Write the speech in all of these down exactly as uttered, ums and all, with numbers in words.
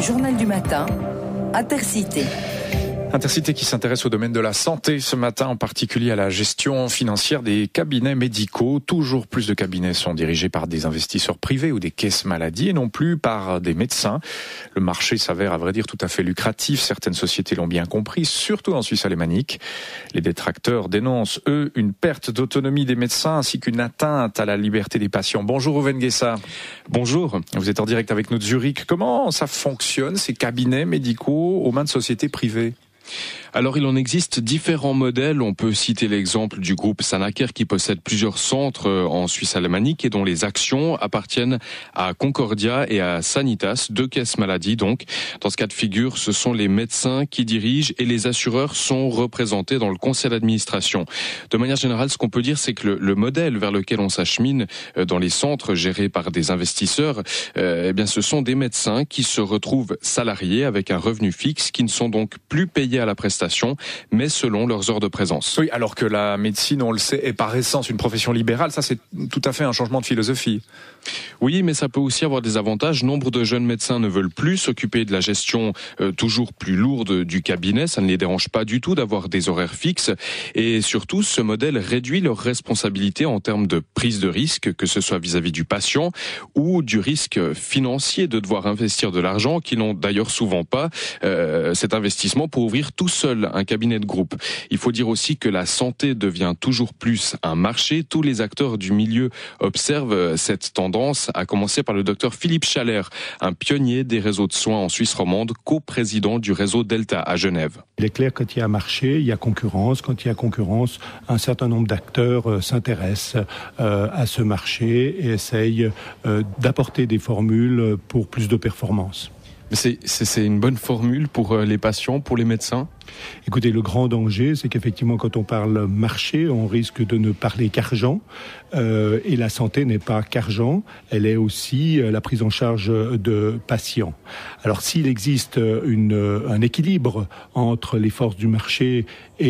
journal du matin, Intercité. Intercité qui s'intéresse au domaine de la santé ce matin, en particulier à la gestion financière des cabinets médicaux. Toujours plus de cabinets sont dirigés par des investisseurs privés ou des caisses maladie et non plus par des médecins. Le marché s'avère à vrai dire tout à fait lucratif. Certaines sociétés l'ont bien compris, surtout en Suisse alémanique. Les détracteurs dénoncent, eux, une perte d'autonomie des médecins ainsi qu'une atteinte à la liberté des patients. Bonjour Rouven Guessa. Bonjour. Vous êtes en direct avec nous de Zurich. Comment ça fonctionne, ces cabinets médicaux aux mains de sociétés privées ? Alors il en existe différents modèles. On peut citer l'exemple du groupe Sanaker qui possède plusieurs centres en Suisse alémanique et dont les actions appartiennent à Concordia et à Sanitas, deux caisses maladie donc. Dans ce cas de figure, ce sont les médecins qui dirigent et les assureurs sont représentés dans le conseil d'administration. De manière générale, ce qu'on peut dire, c'est que le, le modèle vers lequel on s'achemine dans les centres gérés par des investisseurs, euh, eh bien ce sont des médecins qui se retrouvent salariés avec un revenu fixe, qui ne sont donc plus payés à la prestation, mais selon leurs heures de présence. Oui, alors que la médecine, on le sait, est par essence une profession libérale. Ça, c'est tout à fait un changement de philosophie. Oui, mais ça peut aussi avoir des avantages. Nombre de jeunes médecins ne veulent plus s'occuper de la gestion euh, toujours plus lourde du cabinet. Ça ne les dérange pas du tout d'avoir des horaires fixes. Et surtout, ce modèle réduit leurs responsabilités en termes de prise de risque, que ce soit vis-à-vis du patient ou du risque financier de devoir investir de l'argent qu'ils n'ont d'ailleurs souvent pas, euh, cet investissement pour ouvrir tout seul un cabinet de groupe. Il faut dire aussi que la santé devient toujours plus un marché. Tous les acteurs du milieu observent cette tendance, à commencer par le docteur Philippe Chalère, un pionnier des réseaux de soins en Suisse romande, co-président du réseau Delta à Genève. Il est clair que quand il y a marché, il y a concurrence. Quand il y a concurrence, un certain nombre d'acteurs euh, s'intéressent euh, à ce marché et essayent euh, d'apporter des formules pour plus de performance. Mais c'est, c'est, c'est une bonne formule pour les patients, pour les médecins ? Écoutez, le grand danger, c'est qu'effectivement, quand on parle marché, on risque de ne parler qu'argent. Euh, et la santé n'est pas qu'argent, elle est aussi la prise en charge de patients. Alors, s'il existe une, un équilibre entre les forces du marché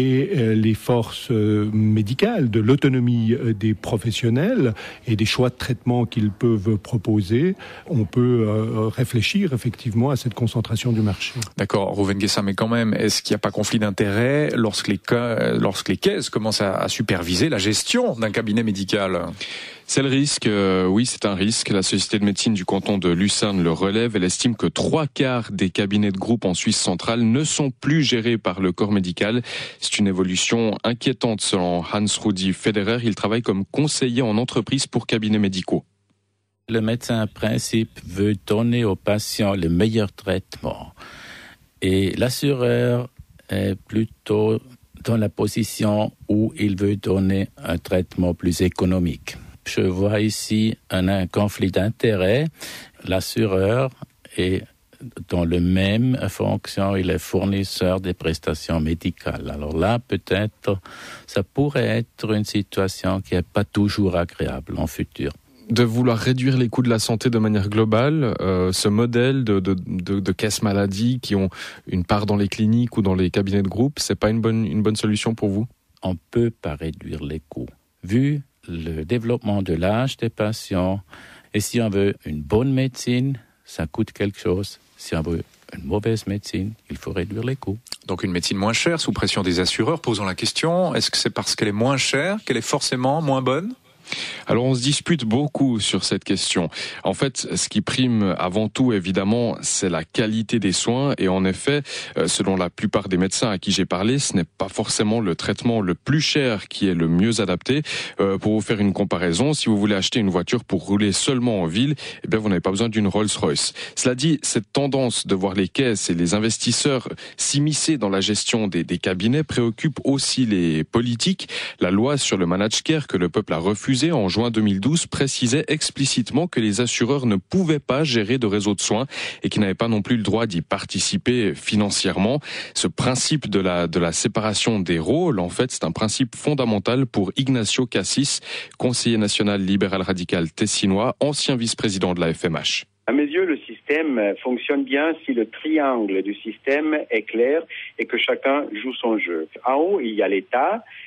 et les forces médicales, de l'autonomie des professionnels et des choix de traitement qu'ils peuvent proposer, on peut réfléchir effectivement à cette concentration du marché. D'accord, Rouven Guessa, mais quand même, est-ce qu'il n'y a pas conflit d'intérêt lorsque les, lorsque les caisses commencent à, à superviser la gestion d'un cabinet médical ? C'est le risque, euh, oui c'est un risque. La Société de médecine du canton de Lucerne le relève. Elle estime que trois quarts des cabinets de groupe en Suisse centrale ne sont plus gérés par le corps médical. C'est une évolution inquiétante selon Hans-Rudi Federer. Il travaille comme conseiller en entreprise pour cabinets médicaux. Le médecin en principe veut donner aux patients le meilleur traitement. Et l'assureur est plutôt dans la position où il veut donner un traitement plus économique. Je vois ici un, un conflit d'intérêts. L'assureur est dans la même fonction, il est fournisseur des prestations médicales. Alors là, peut-être, ça pourrait être une situation qui n'est pas toujours agréable en futur. De vouloir réduire les coûts de la santé de manière globale, euh, ce modèle de, de, de, de caisses maladie qui ont une part dans les cliniques ou dans les cabinets de groupe, c'est pas une bonne, une bonne solution pour vous ? On ne peut pas réduire les coûts. Vu le développement de l'âge des patients, et si on veut une bonne médecine, ça coûte quelque chose. Si on veut une mauvaise médecine, il faut réduire les coûts. Donc une médecine moins chère, sous pression des assureurs, posons la question, est-ce que c'est parce qu'elle est moins chère qu'elle est forcément moins bonne ? Alors on se dispute beaucoup sur cette question. En fait, ce qui prime avant tout, évidemment, c'est la qualité des soins. Et en effet, selon la plupart des médecins à qui j'ai parlé, ce n'est pas forcément le traitement le plus cher qui est le mieux adapté. Euh, pour vous faire une comparaison, si vous voulez acheter une voiture pour rouler seulement en ville, eh bien vous n'avez pas besoin d'une Rolls-Royce. Cela dit, cette tendance de voir les caisses et les investisseurs s'immiscer dans la gestion des, des cabinets préoccupe aussi les politiques. La loi sur le managed care que le peuple a refusée en juin deux mille douze précisait explicitement que les assureurs ne pouvaient pas gérer de réseau de soins et qu'ils n'avaient pas non plus le droit d'y participer financièrement. Ce principe de la, de la séparation des rôles, en fait, c'est un principe fondamental pour Ignacio Cassis, conseiller national libéral radical tessinois, ancien vice-président de la F M H. À mes yeux, le système fonctionne bien si le triangle du système est clair et que chacun joue son jeu. En haut, il y a l'État.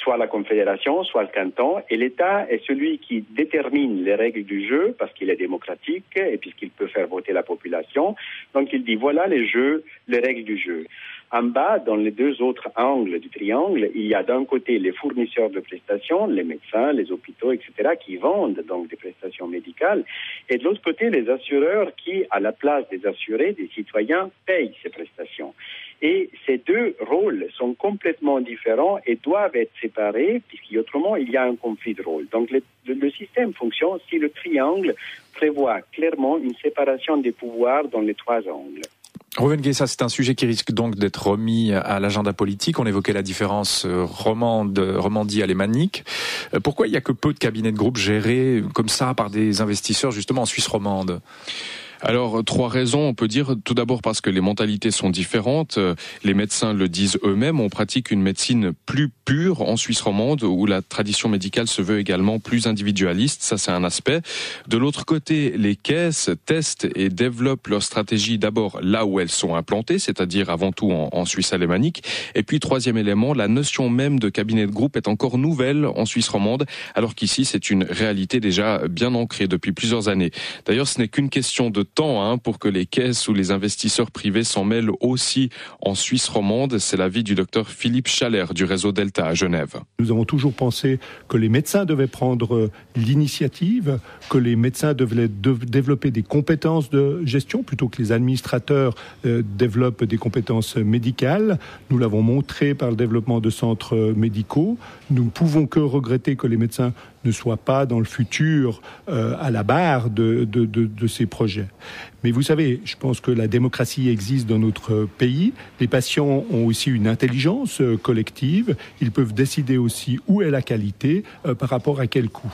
soit la Confédération, soit le canton, et l'État est celui qui détermine les règles du jeu, parce qu'il est démocratique, et puisqu'il peut faire voter la population. Donc il dit, voilà les jeux, les règles du jeu. En bas, dans les deux autres angles du triangle, il y a d'un côté les fournisseurs de prestations, les médecins, les hôpitaux, et cetera, qui vendent donc des prestations médicales, et de l'autre côté, les assureurs qui, à la place des assurés, des citoyens, payent ces prestations. Et ces deux rôles sont complètement différents et doivent être séparés, puisqu'autrement, il y a un conflit de rôles. Donc, le, le système fonctionne si le triangle prévoit clairement une séparation des pouvoirs dans les trois angles. Rouven Guessa, c'est un sujet qui risque donc d'être remis à l'agenda politique. On évoquait la différence romande, Romandie-alémanique. Pourquoi il n'y a que peu de cabinets de groupe gérés comme ça par des investisseurs justement en Suisse romande ? Alors, trois raisons, on peut dire. Tout d'abord parce que les mentalités sont différentes. Les médecins le disent eux-mêmes. On pratique une médecine plus pure en Suisse romande, où la tradition médicale se veut également plus individualiste. Ça, c'est un aspect. De l'autre côté, les caisses testent et développent leur stratégie d'abord là où elles sont implantées, c'est-à-dire avant tout en, en Suisse alémanique. Et puis, troisième élément, la notion même de cabinet de groupe est encore nouvelle en Suisse romande, alors qu'ici, c'est une réalité déjà bien ancrée depuis plusieurs années. D'ailleurs, ce n'est qu'une question de temps hein, pour que les caisses ou les investisseurs privés s'en mêlent aussi en Suisse romande. C'est l'avis du docteur Philippe Schaller du réseau Delta à Genève. Nous avons toujours pensé que les médecins devaient prendre l'initiative, que les médecins devaient de- développer des compétences de gestion plutôt que les administrateurs euh, développent des compétences médicales. Nous l'avons montré par le développement de centres médicaux. Nous ne pouvons que regretter que les médecins ne soient pas dans le futur euh, à la barre de, de, de, de ces projets. Mais vous savez, je pense que la démocratie existe dans notre pays. Les patients ont aussi une intelligence euh, collective. Ils peuvent décider aussi où est la qualité euh, par rapport à quel coût.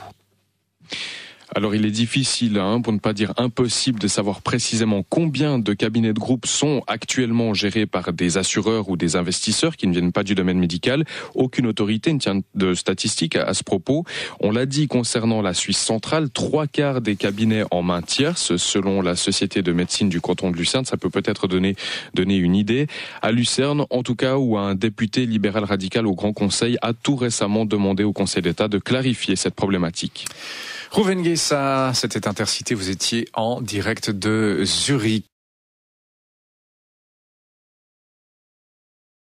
Alors il est difficile, hein, pour ne pas dire impossible, de savoir précisément combien de cabinets de groupe sont actuellement gérés par des assureurs ou des investisseurs qui ne viennent pas du domaine médical. Aucune autorité ne tient de statistiques à, à ce propos. On l'a dit concernant la Suisse centrale, trois quarts des cabinets en main tierce, selon la Société de médecine du canton de Lucerne. Ça peut peut-être donner, donner une idée. À Lucerne, en tout cas, où un député libéral radical au Grand Conseil a tout récemment demandé au Conseil d'État de clarifier cette problématique. Rouven Guessa, c'était Intercité, vous étiez en direct de Zurich.